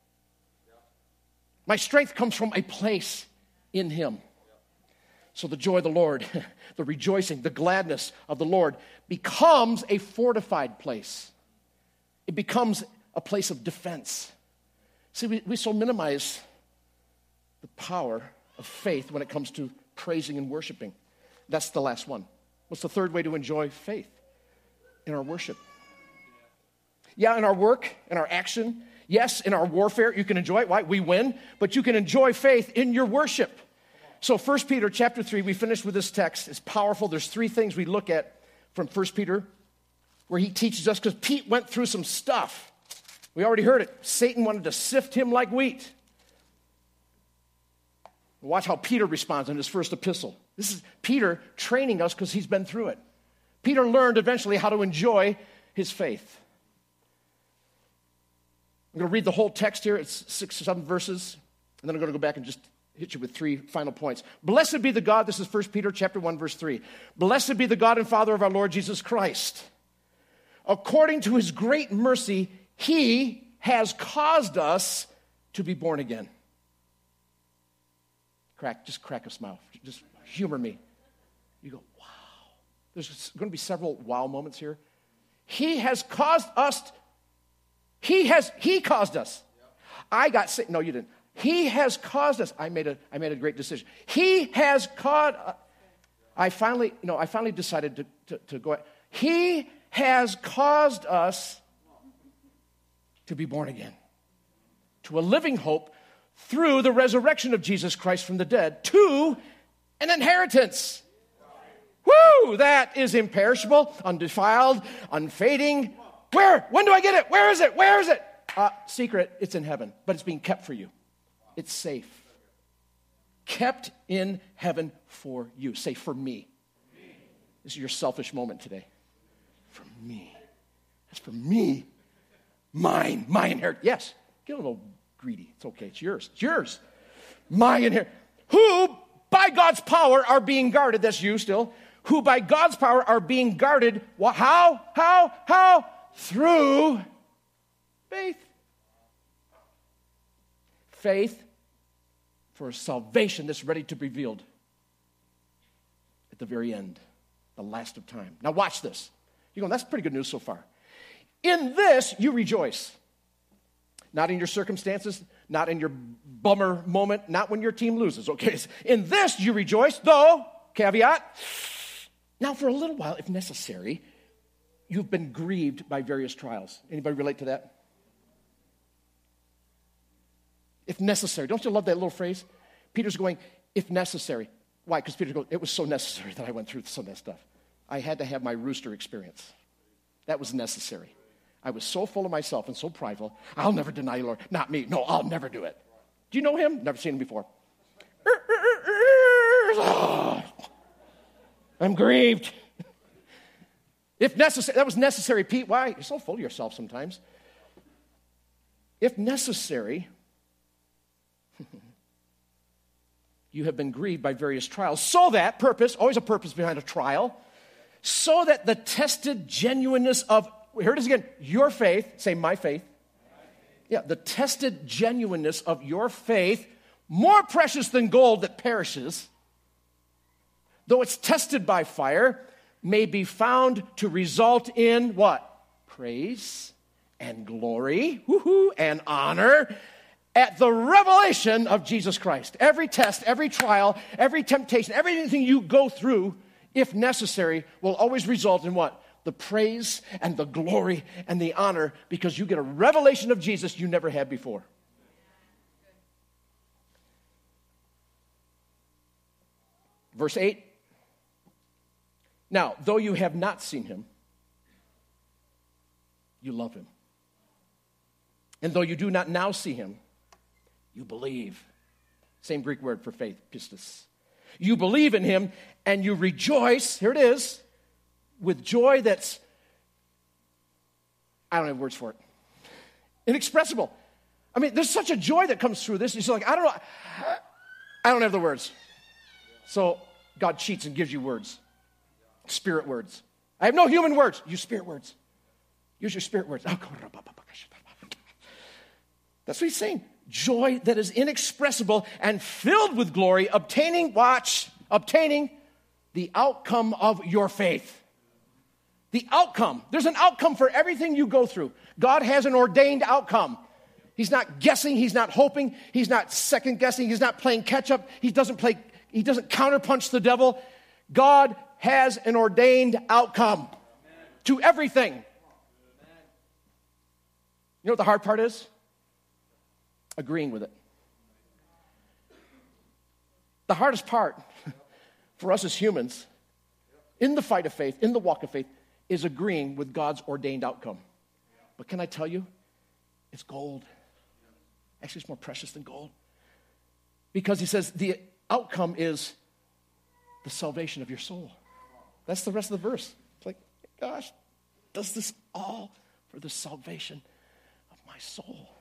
My strength comes from a place in him. So the joy of the Lord, the rejoicing, the gladness of the Lord becomes a fortified place. It becomes a place of defense. See, we, we so minimize the power of faith when it comes to praising and worshiping. That's the last one. What's the third way to enjoy faith? In our worship. Yeah, in our work, in our action. Yes, in our warfare, you can enjoy it. Why? We win. But you can enjoy faith in your worship. So First Peter chapter three, we finished with this text. It's powerful. There's three things we look at from First Peter where he teaches us, because Pete went through some stuff. We already heard it. Satan wanted to sift him like wheat. Watch how Peter responds in his first epistle. This is Peter training us because he's been through it. Peter learned eventually how to enjoy his faith. I'm going to read the whole text here. It's six or seven verses. And then I'm going to go back and just hit you with three final points. Blessed be the God, this is First Peter chapter one, verse three. Blessed be the God and Father of our Lord Jesus Christ. According to his great mercy, he has caused us to be born again. Crack, just crack a smile. Just humor me. You go, wow. There's going to be several wow moments here. He has caused us. He has, he caused us. I got sick. No, you didn't. He has caused us. I made a, I made a great decision. He has caused. Uh, I finally, you know, I finally decided to, to, to go. He has caused us to be born again, to a living hope through the resurrection of Jesus Christ from the dead, to an inheritance. Woo! That is imperishable, undefiled, unfading. Where? When do I get it? Where is it? Where is it? Uh, secret, it's in heaven, but it's being kept for you. It's safe. Kept in heaven for you. Say, for me. This is your selfish moment today. For me. That's for me. Mine. My inheritance. Yes. Get a little greedy. It's okay. It's yours. It's yours. My inheritance. Who, by God's power, are being guarded. That's you still. Who, by God's power, are being guarded. How? How? How? Through faith. Faith for salvation that's ready to be revealed at the very end, the last of time. Now watch this. You're going, that's pretty good news so far. In this, you rejoice. Not in your circumstances, not in your bummer moment, not when your team loses, okay? In this, you rejoice, though, caveat, now for a little while, if necessary, you've been grieved by various trials. Anybody relate to that? If necessary. Don't you love that little phrase? Peter's going, if necessary. Why? Because Peter's going, it was so necessary that I went through some of that stuff. I had to have my rooster experience. That was necessary. I was so full of myself and so prideful. I'll never deny you, Lord. Not me. No, I'll never do it. Do you know him? Never seen him before. I'm grieved. If necessary, that was necessary, Pete. Why? You're so full of yourself sometimes. If necessary, you have been grieved by various trials, so that, purpose, always a purpose behind a trial, so that the tested genuineness of, here it is again, your faith, say my faith. Yeah, the tested genuineness of your faith, more precious than gold that perishes, though it's tested by fire, may be found to result in what? Praise and glory, woohoo, and honor at the revelation of Jesus Christ. Every test, every trial, every temptation, everything you go through, if necessary, will always result in what? The praise and the glory and the honor, because you get a revelation of Jesus you never had before. Verse eight. Now, though you have not seen him, you love him. And though you do not now see him, you believe. Same Greek word for faith, pistis. You believe in him and you rejoice, here it is, with joy that's, I don't have words for it, inexpressible. I mean, there's such a joy that comes through this. It's like, I don't know, I don't have the words. So God cheats and gives you words, spirit words. I have no human words. Use spirit words. Use your spirit words. That's what he's saying. Joy that is inexpressible and filled with glory, obtaining, watch, obtaining the outcome of your faith. The outcome. There's an outcome for everything you go through. God has an ordained outcome. He's not guessing. He's not hoping. He's not second guessing. He's not playing catch up. He doesn't play, he doesn't counterpunch the devil. God has an ordained outcome to everything. You know what the hard part is? Agreeing with it. The hardest part for us as humans in the fight of faith, in the walk of faith, is agreeing with God's ordained outcome. But can I tell you, it's gold. Actually, it's more precious than gold. Because he says the outcome is the salvation of your soul. That's the rest of the verse. It's like, gosh, does this all for the salvation of my soul?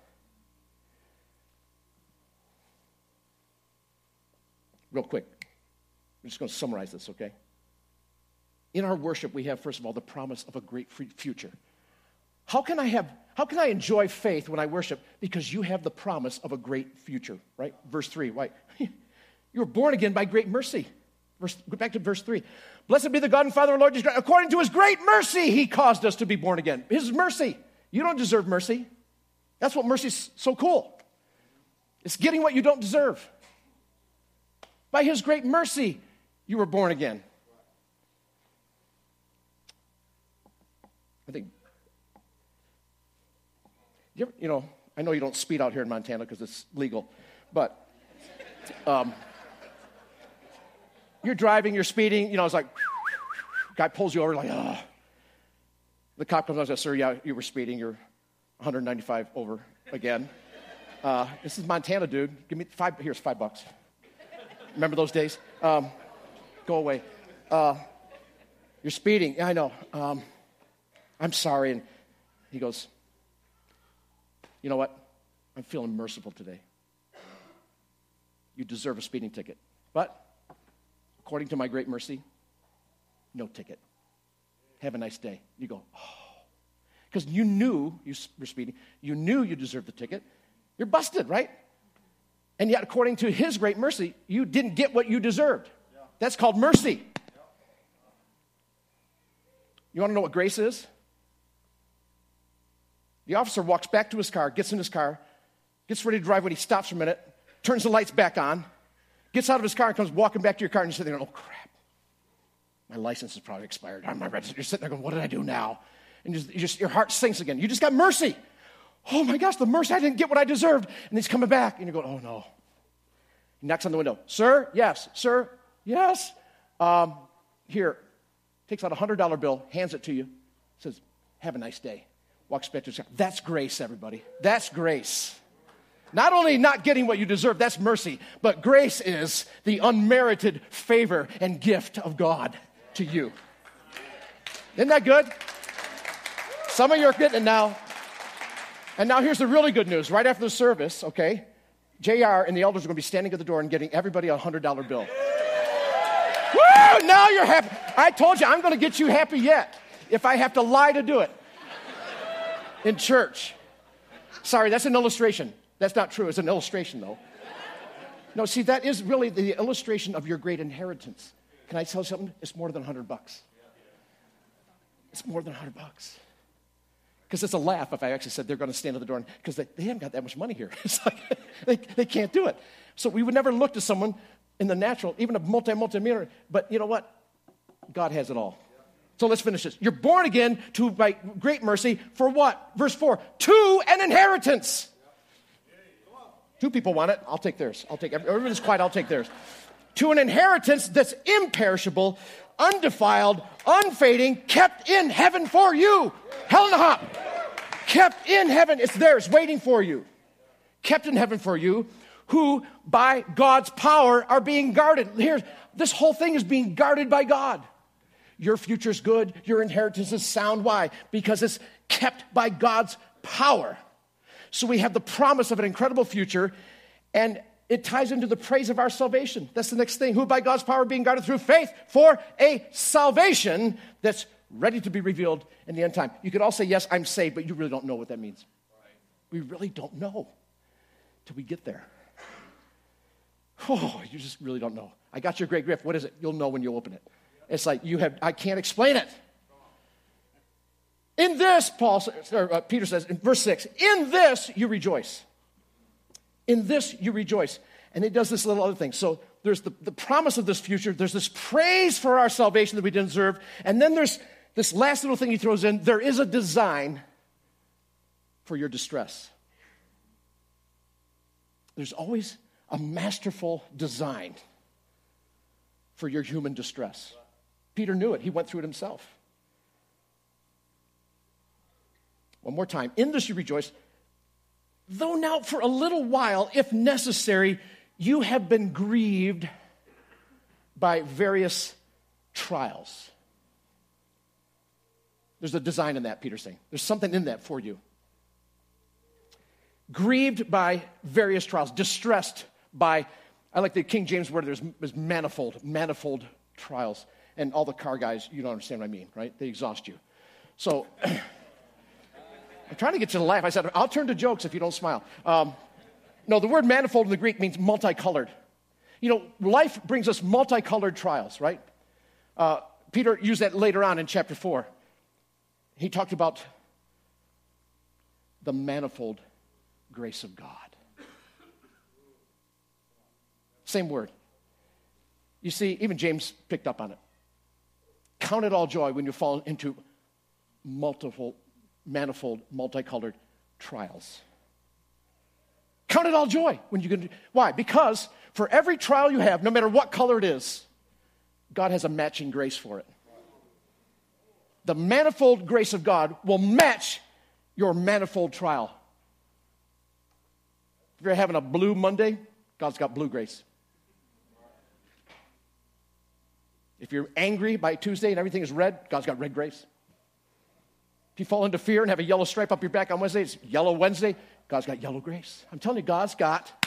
Real quick, I'm just going to summarize this, okay? In our worship, we have, first of all, the promise of a great future. How can I have, how can I enjoy faith when I worship? Because you have the promise of a great future, right? Verse three, right? You were born again by great mercy. Verse, go back to verse three. Blessed be the God and Father of our Lord Jesus Christ. According to his great mercy, he caused us to be born again. His mercy. You don't deserve mercy. That's what mercy's so cool. It's getting what you don't deserve. By his great mercy, you were born again. I think, you, ever, you know, I know you don't speed out here in Montana because it's legal, but um, you're driving, you're speeding, you know, it's like, guy pulls you over, like, oh. The cop comes out and says, sir, yeah, you were speeding, you're one ninety-five over again. Uh, this is Montana, dude. Give me five, here's five bucks. Remember those days? Um, go away. Uh, You're speeding. Yeah, I know. Um, I'm sorry. And he goes, you know what? I'm feeling merciful today. You deserve a speeding ticket. But according to my great mercy, no ticket. Have a nice day. You go, oh. Because you knew you were speeding. You knew you deserved the ticket. You're busted, right? And yet, according to his great mercy, you didn't get what you deserved. Yeah. That's called mercy. Yeah. You want to know what grace is? The officer walks back to his car, gets in his car, gets ready to drive when he stops for a minute, turns the lights back on, gets out of his car and comes walking back to your car, and you're sitting there, oh, crap. My license is probably expired. I'm not registered. You're sitting there going, what did I do now? And you just, you just, your heart sinks again. You just got mercy. Oh, my gosh, the mercy. I didn't get what I deserved. And he's coming back. And you're going, oh, no. He knocks on the window. Sir? Yes. Sir? Yes. Um, here. Takes out a one hundred dollar bill, hands it to you, says, have a nice day. Walks back to his car. That's grace, everybody. That's grace. Not only not getting what you deserve, that's mercy, but grace is the unmerited favor and gift of God to you. Isn't that good? Some of you are getting it now. And now here's the really good news. Right after the service, okay, J R and the elders are going to be standing at the door and getting everybody a one hundred dollar bill. Woo! Now you're happy. I told you, I'm going to get you happy yet if I have to lie to do it in church. Sorry, that's an illustration. That's not true. It's an illustration, though. No, see, that is really the illustration of your great inheritance. Can I tell you something? It's more than one hundred bucks. It's more than one hundred bucks. Because it's a laugh if I actually said they're going to stand at the door, because they, they haven't got that much money here. It's like they, they can't do it. So we would never look to someone in the natural, even a multi, multi-millionaire. But you know what? God has it all. So let's finish this. You're born again to by great mercy for what? Verse four, to an inheritance. Two people want it. I'll take theirs. I'll take everybody's quiet. I'll take theirs. To an inheritance that's imperishable, undefiled, unfading, kept in heaven for you. Helena Hop. Kept in heaven. It's there. It's waiting for you. Kept in heaven for you, who by God's power are being guarded. Here, this whole thing is being guarded by God. Your future's good. Your inheritance is sound. Why? Because it's kept by God's power. So we have the promise of an incredible future, and it ties into the praise of our salvation. That's the next thing. Who by God's power being guarded through faith for a salvation that's ready to be revealed in the end time. You could all say, yes, I'm saved, but you really don't know what that means. We really don't know till we get there. Oh, you just really don't know. I got your great gift. What is it? You'll know when you open it. It's like you have, I can't explain it. In this, Paul, or, uh, Peter says in verse six, in this you rejoice. In this you rejoice. And it does this little other thing. So there's the, the promise of this future. There's this praise for our salvation that we didn't deserve. And then there's this last little thing he throws in. There is a design for your distress. There's always a masterful design for your human distress. Peter knew it. He went through it himself. One more time. In this you rejoice, though now for a little while, if necessary, you have been grieved by various trials. There's a design in that, Peter's saying. There's something in that for you. Grieved by various trials, distressed by, I like the King James word, there's, there's manifold, manifold trials. And all the car guys, you don't understand what I mean, right? They exhaust you. So I'm trying to get you to laugh. I said, I'll turn to jokes if you don't smile. Um, no, the word manifold in the Greek means multicolored. You know, life brings us multicolored trials, right? Uh, Peter used that later on in chapter four. He talked about the manifold grace of God. Same word. You see, even James picked up on it. Count it all joy when you fall into multiple, manifold, multicolored trials. Count it all joy when you can. Why? Because for every trial you have, no matter what color it is, God has a matching grace for it. The manifold grace of God will match your manifold trial. If you're having a blue Monday, God's got blue grace. If you're angry by Tuesday and everything is red, God's got red grace. If you fall into fear and have a yellow stripe up your back on Wednesday, it's yellow Wednesday, God's got yellow grace. I'm telling you, God's got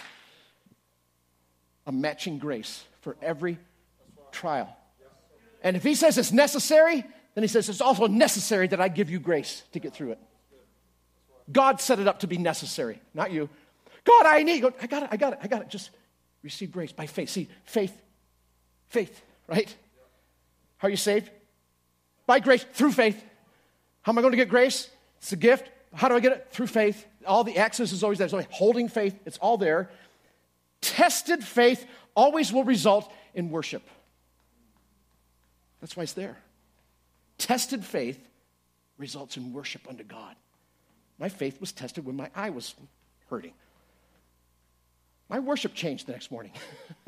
a matching grace for every trial. And if he says it's necessary, then he says it's also necessary that I give you grace to get through it. God set it up to be necessary, not you. God, I need, I got it, I got it, I got it. Just receive grace by faith. See, faith, faith, right? How are you saved? By grace, through faith. How am I going to get grace? It's a gift. How do I get it? Through faith. All the access is always there. It's always holding faith. It's all there. Tested faith always will result in worship. That's why it's there. Tested faith results in worship unto God. My faith was tested when my eye was hurting. My worship changed the next morning.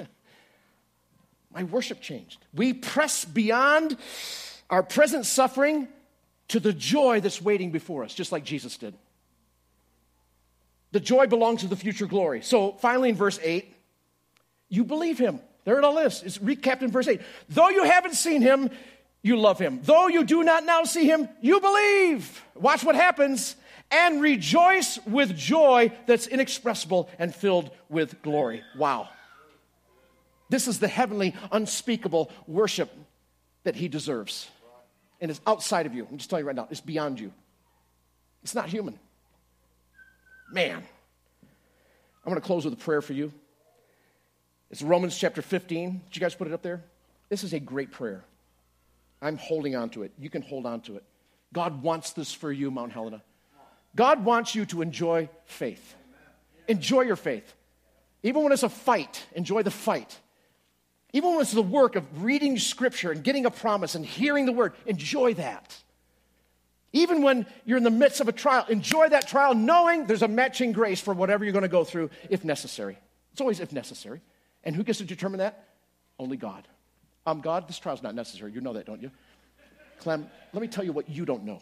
My worship changed. We press beyond our present suffering to the joy that's waiting before us, just like Jesus did. The joy belongs to the future glory. So finally in verse eight, you believe him. There it all is. It's recapped in verse eight. Though you haven't seen him, you love him. Though you do not now see him, you believe. Watch what happens. And rejoice with joy that's inexpressible and filled with glory. Wow. This is the heavenly, unspeakable worship that he deserves. And it's outside of you. I'm just telling you right now, it's beyond you. It's not human. Man. I'm going to close with a prayer for you. It's Romans chapter fifteen. Did you guys put it up there? This is a great prayer. I'm holding on to it. You can hold on to it. God wants this for you, Mount Helena. God wants you to enjoy faith. Enjoy your faith. Even when it's a fight, enjoy the fight. Even when it's the work of reading Scripture and getting a promise and hearing the Word, enjoy that. Even when you're in the midst of a trial, enjoy that trial knowing there's a matching grace for whatever you're going to go through if necessary. It's always if necessary. And who gets to determine that? Only God. Um, God, this trial's not necessary. You know that, don't you? Clem, let me tell you what you don't know.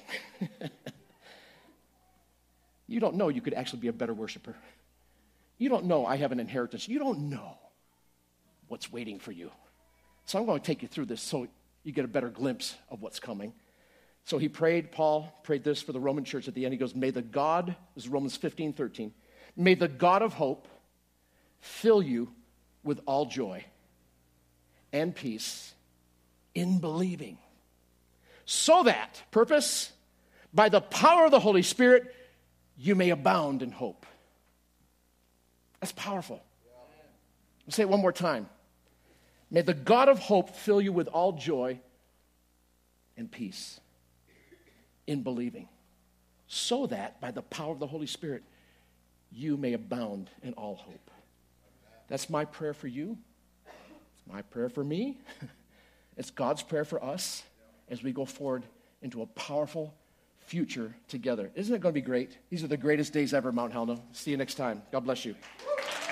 You don't know you could actually be a better worshiper. You don't know I have an inheritance. You don't know what's waiting for you. So I'm going to take you through this so you get a better glimpse of what's coming. So he prayed, Paul prayed this for the Roman church at the end. He goes, may the God, this is Romans fifteen, thirteen, may the God of hope fill you with all joy and peace in believing. So that, purpose, by the power of the Holy Spirit, you may abound in hope. That's powerful. I'll say it one more time. May the God of hope fill you with all joy and peace in believing, so that by the power of the Holy Spirit, you may abound in all hope. That's my prayer for you. It's my prayer for me. It's God's prayer for us as we go forward into a powerful future together. Isn't it going to be great? These are the greatest days ever, Mount Helena. See you next time. God bless you.